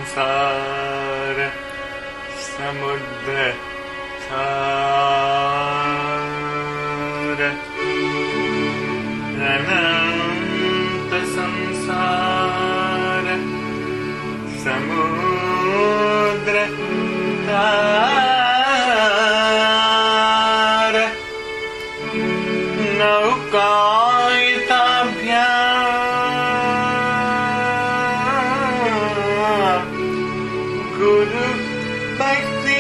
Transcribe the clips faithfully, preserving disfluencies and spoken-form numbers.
संसार समुद्र तार अनंत संसार समुद्र तार नौकायिताभ्याम गुरु भक्ति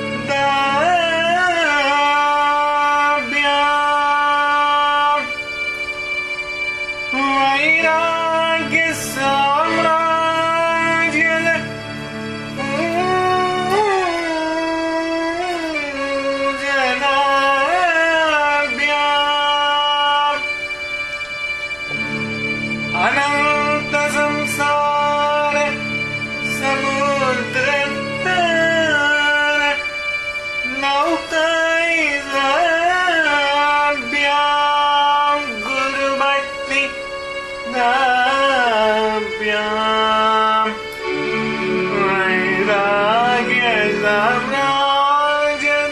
दाभ्याम वैराग्य साम्राज्य जनाभ्याम अनंत संसार समुद्र तार नौकायिताभ्याम गुरु भक्ति दाभ्याम वैराग्य साम्राज्य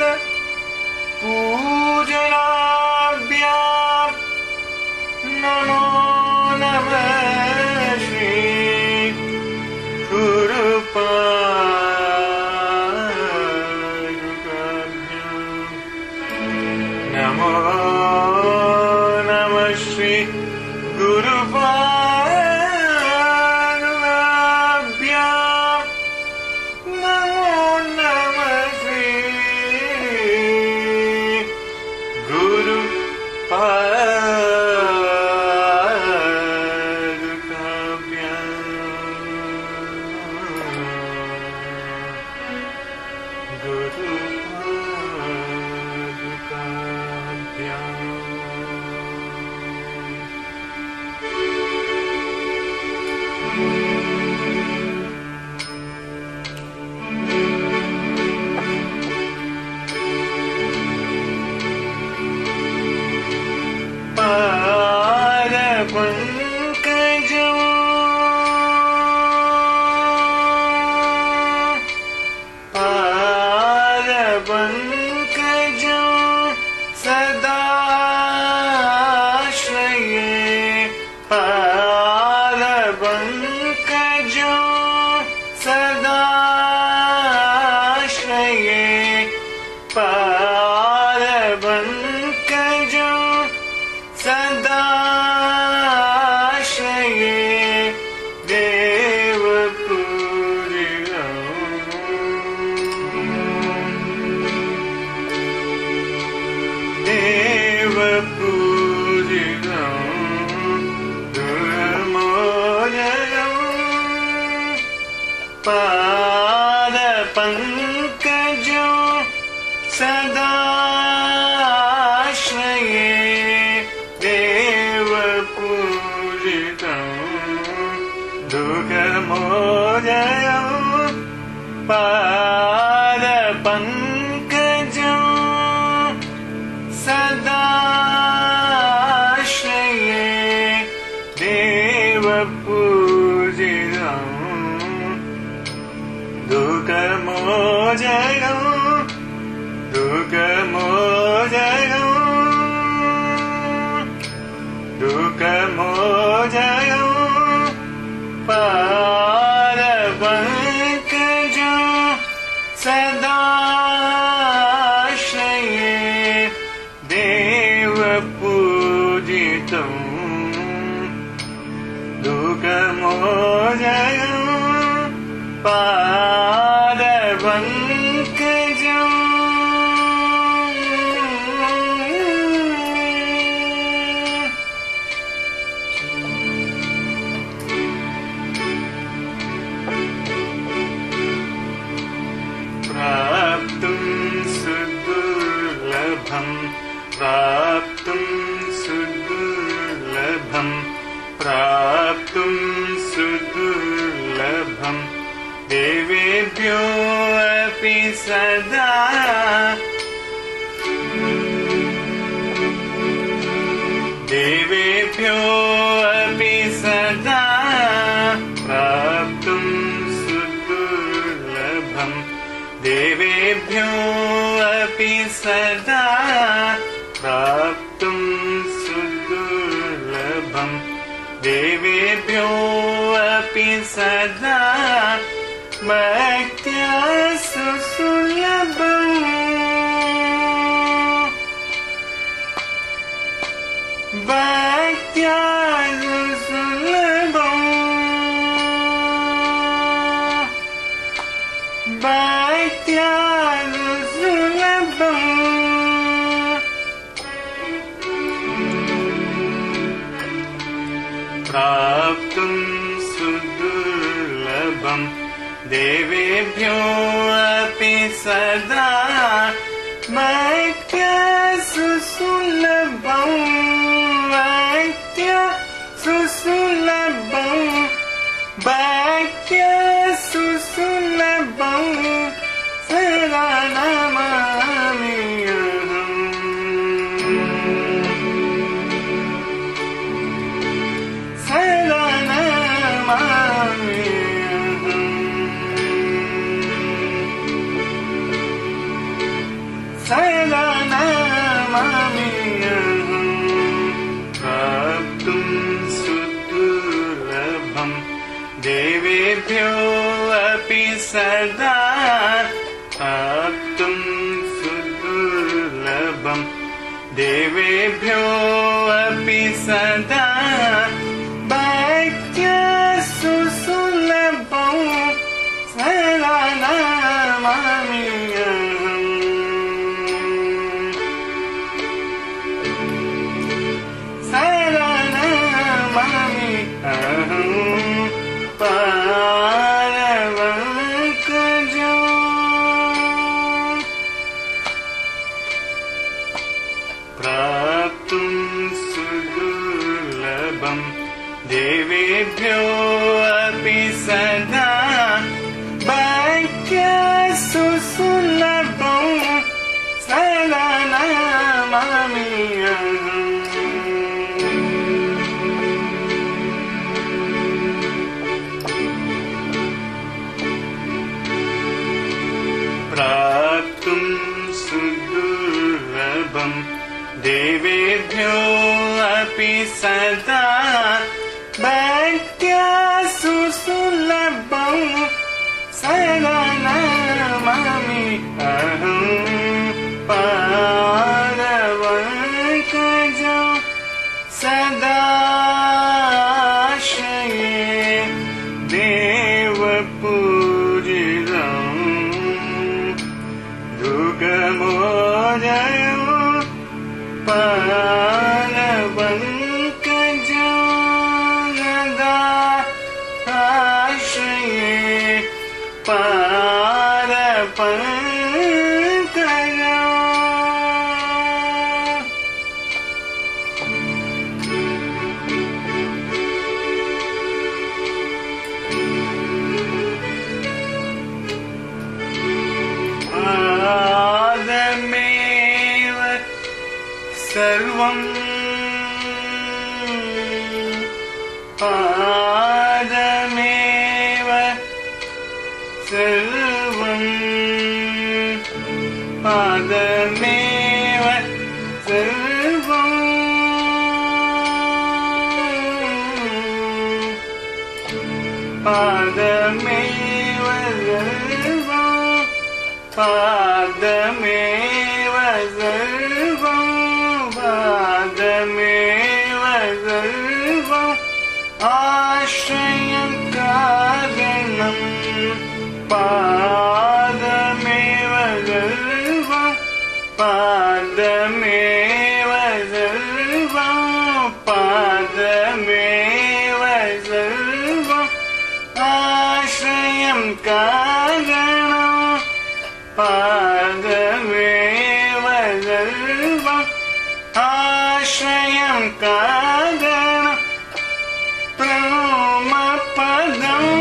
पूजनाभ्याम नमो नमः श्री गुरुपादुकाभ्याम नमो नमः श्री गुरुपादुकाभ्याम नमो नमः श्री पाद पंकजों सदाश्रये देव पूजितं दुःखमोचनं पाद पंकजों सदाश्रये देव पूजितं दुःखमोचनं दुःखमोचनं दुःखमोचनं पादपङ्कजं सदाश्रये देवपूजितं दुःखमोचनं पादपङ्कजम् प्राप्तुं सुदुर्लभं प्राप्तुं सुदुर्लभं प्राप्तुं सुदुर्लभं देवेभ्यो अपि सदा देवेभ्यो अपि सदा प्राप्तुं सुदुर्लभं देवेभ्यो अपि सदा प्राप्तुं सुदुर्लभम् देवेभ्यो अपि सदा भक्त्या सुसुलभम् भक्त्या सुसुलभम् भक्त्या सुसुलभम् प्राप्तुं सुदुर्लभम् देवेभ्यो अपि सदा भक्त्या सुसुलभम् भक्त्या सुसुलभम् भक्त्या सुसुलभम् सदा नमामि सदा नमामि सदा नमामि प्राप्तुं सुदुर्लभम् देवेभ्यो अपि सदा प्राप्तुं सुदुर्लभम् देवेभ्यो अपि सदा भक्त्या सुसुलभम् सदा नमामि सदा नमामि अहं पारवङ्कजो प्राप्तुं सुदुर्लभम् देवेभ्यो अपि सदा भक्त्या सुसुलभम् सदा नमामि अहम् प्राप्तुं सुदुर्लभम् देवेभ्यो अपि सदा भक्त्या सुसुलभम् सदा नमामि अहं पारवङ्कजो सदाश्रये देवपूजितम् दुर्गमोदयो पारवङ्कजो सदा आश्रये पारवङ्कजो पादमेव सर्वम् पादमेव सर्वम् पादमेव सर्वम् पादमेव सर्वम् पादमेव सर्वम् पादमेव सर्वम् आश्रयं कारणम् पादमेव सर्वम् पादमेव सर्वम् पादमेव सर्वम् आश्रयं कारणम् पादमेव सर्वम् आश्रयं कारणम् ब्रह्मपदम्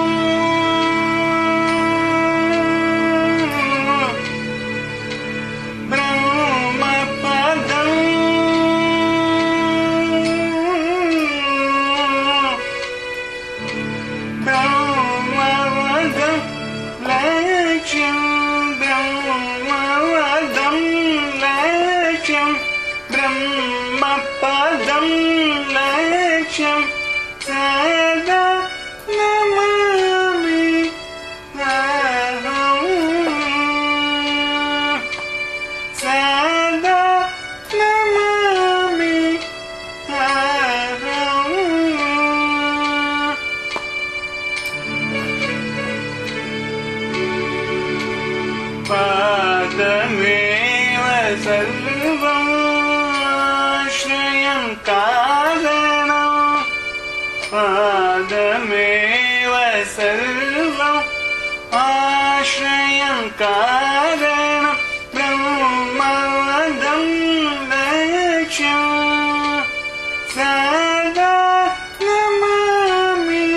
ब्रह्मपदम् ब्रह्मपदम् लक्ष्यम् ब्रह्मवदं लक्ष्यं ब्रह्मपदं लक्ष्यं सदा नमामि अहं सदा नमामि अहं पादमेव सर्वं आश्रयं कारणं पादमेव सर्वं आश्रयं कारणं ब्रह्मवदं लक्ष्यं सदा नमामि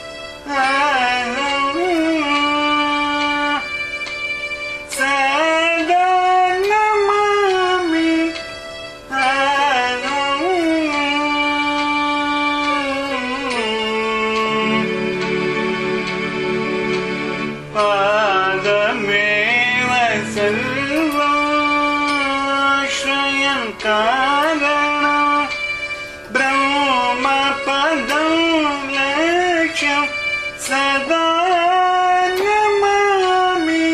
अहं सदा नमामि अहं पादमेव सर्वाश्रयं कारणं ब्रह्मपदं लक्ष्यं सदा नमामि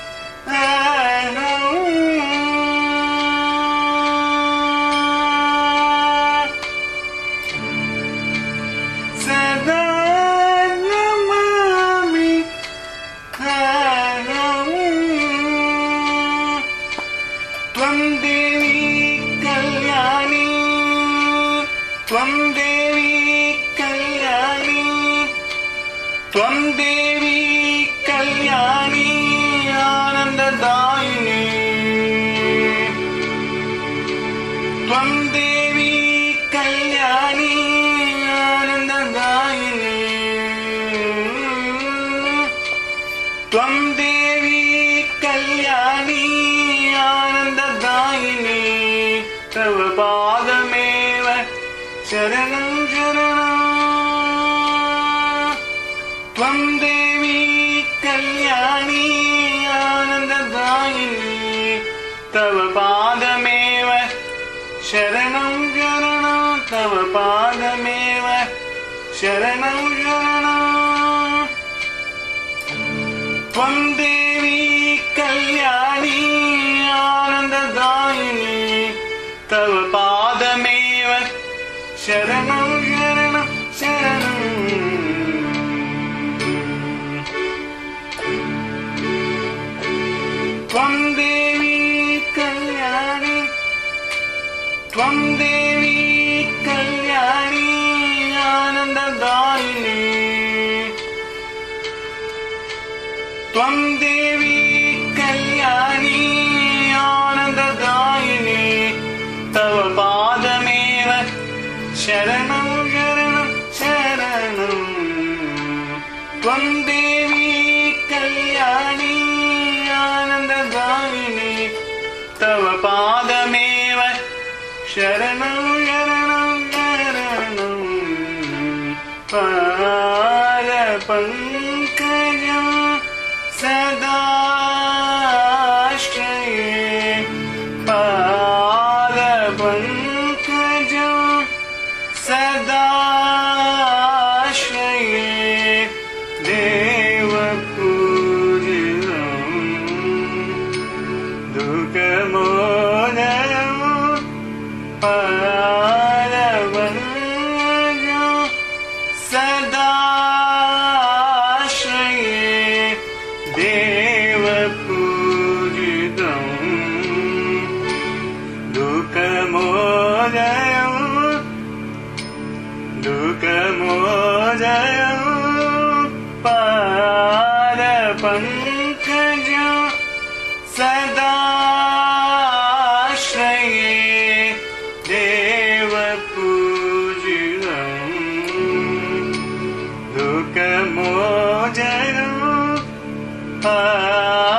अहं सदा नमामि अहं त्वं देवी कल्याणी त्वं देवी कल्याणी त्वं देवी कल्याणी आनन्ददायिनी त्वं देवी कल्याणी आनन्ददायिनी त्वं देवी कल्याणी आनन्ददायिनी तव पादमेव शरणं शरणं त्वं देवी कल्याणी आनन्ददायिनी तव पादमेव शरणं शरणं तव पादमेव शरणं शरणं त्वं देवी कल्याणी आनन्ददायिनी तव पादमेव शरणं शरणं शरणं त्वं देवी कल्याणी त्वं देवी कल्याणी आनन्ददायिनी त्वं देवी कल्याणी आनन्ददायिनी तव पादमेव शरणं शरणं शरणं त्वं देवी कल्याणी आनन्ददायिनी तव पादमेव शरणं शरणं शरणं पादपङ्कजं सदाश्रये पादपङ्कजं सदाश्रये देवपूजितं दुःखमोदयं पादपङ्कजं सदाश्रये देवपूजितं दुःखमोदयं दुःखमोदयं पादपङ्कजं सदाश्रये देवपूजितं दुःखमोदयं